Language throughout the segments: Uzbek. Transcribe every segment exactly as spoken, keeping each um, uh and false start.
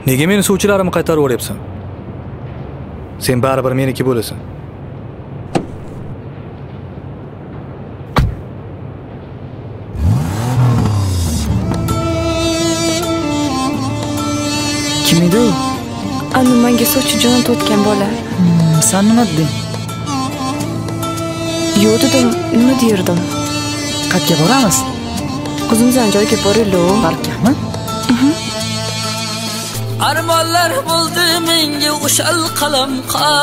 Nega meni suvchilarimni qaytarib o'ryapsan? Sen baribir meniki bo'lasan. Kim edi u? Ana menga sovchi jon totgan bola. Hmm, sen nima deding? Yo'q dedim, nima derdim? Qayerga boramiz? O'zimizdan joyga boraylik. Parkami? Armonlar bo'ldi menga o'shal qalam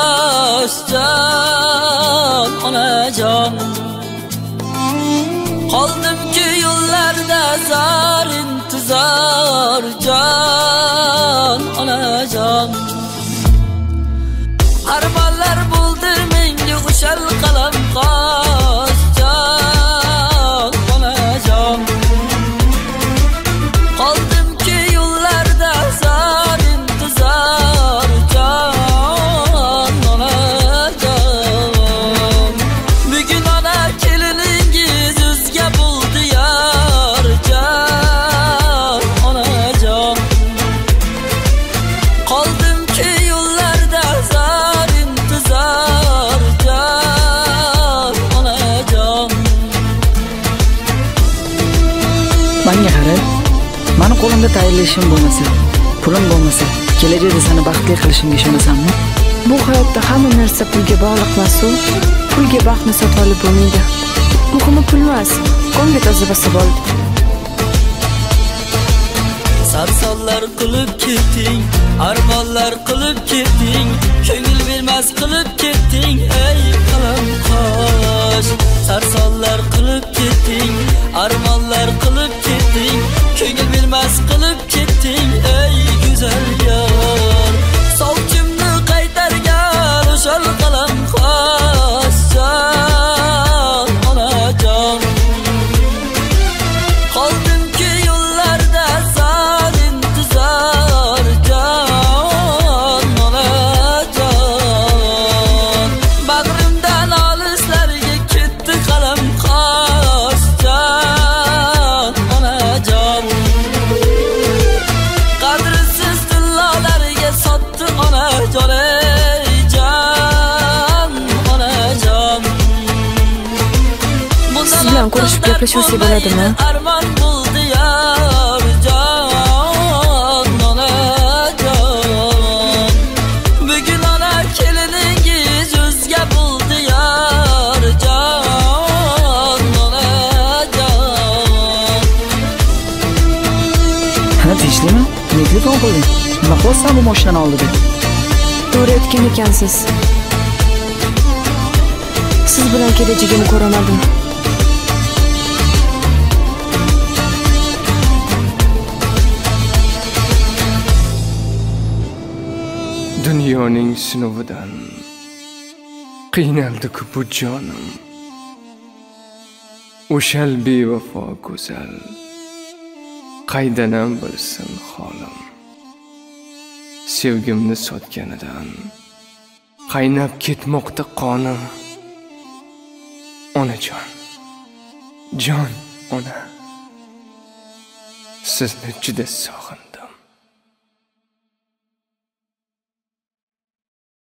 qasdan onajon. Qoldimki yo'llarda zar intizor jon onajon. Armonlar bo'ldi menga o'shal qalam qasdan onajon. Qoldimki yo'llarda zar intizor jon onajon. Bugun ona keliningiz o'zga bo'ldi yar jon onajon. Qoldimki yo'llarda zar intizor jon onajon. Menga qara. Mani qo'limda tayyorli ishim bo'lmasa, pulim bo'lmasa, kelajakda seni baxtli qilishimga ishonasanmi? Bu hayotda hamma narsa pulga bog'liq emas-ku. Pulga baxtni sotib olib bo'lmaydi. Muhimi pul emas, ko'ngil toza bo'lsa bo'ldi. Sarsonlar qilib ketding, armonlar qilib ketding, ko'ngil bermas qilib ketding, ey qalam qosh. Sarsonlar qilib ketding, armonlar qilib ketding, ko'ngil bermas qilib ketding, ey go'zal yor. Sovchimni qaytargan o'shal qalam qosh jon onajon. Qoldimki yo'llarda zar intizor jon onajon. Bag'rimdan olislarga ketdi qalam qosh jon onajon. Qadrsiz tillolarga sotdi onajon ey jon onajon. Siz bilan ko'rishib gaplashsak bo'ladimi? Armon bo'ldi yar jon onajon. Bugun ona keliningiz o'zga bo'ldi yar jon onajon. Ha, tinchlikmi? Nega telefon qilding? Nima qilyapsan bu mashinani oldida? To'g'ri aytgan ekansiz. Siz bilan kelajagimni ko'ramadim. Dunyoning sinovidan qiynaldi-ku bu jonim. O'shal bevafo go'zal qaydanam bilsin holim. Sevgimni sotganidan qaynab ketmoqda qonim. Onajon, jon ona, sizni juda sog'indim.